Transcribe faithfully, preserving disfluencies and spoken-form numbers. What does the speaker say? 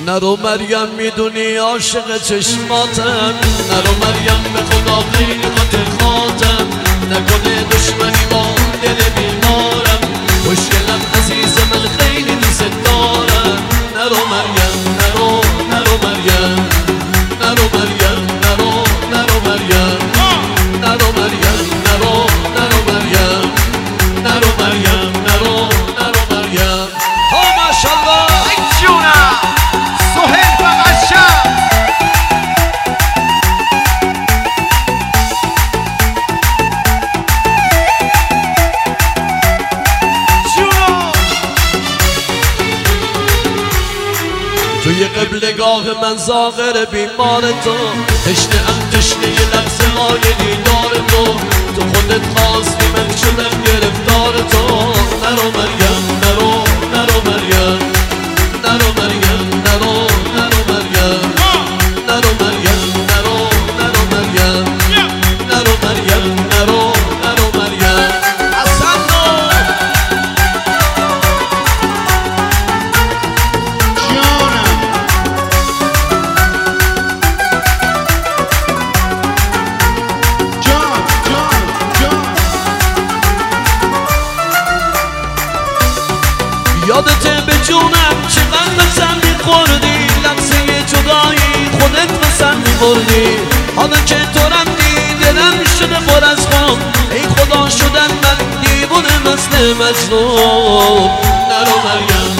نرو مریم میدونی عاشق چشماتم، نرو مریم به خدا خیلی خاطر خاطم، نکنه دشمنی با دل بیمارم، مشکلم عزیز من خیلی دوست دارم. نرو مریم نرو نرو مریم نرو مریم نرو نرو مریم نرو مریم نرو نرو مریم نرو مریم نرو نرو مریم. ها ماشاءالله ای جونم سهیل بقشم توی قبلگاه من زاغر بیمار تو، تشنه ام تشنه یه لحظه های دیدار تو، تو خودت خواستی من شدم گرفتار تو. نرو مریم نرو نرو مریم نرو مریم نرو نرو مریم نرو مریم نرو نرو مریم نرو مریم نرو نرو مریم. حسن یادته به جونم چقدر بسن میخوردی، لحظه جدایی خودت بسن میبردی، حالا که تو رفتی دلم شده پر از خون، ای خدا شدن من دیوونه مثل مجنون. نرو مریم